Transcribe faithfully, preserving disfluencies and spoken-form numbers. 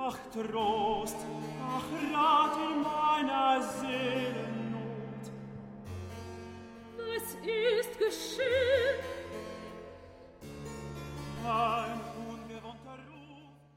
Ach Trost, ach Rat in meiner Seelennot. Was ist geschehen? Ah,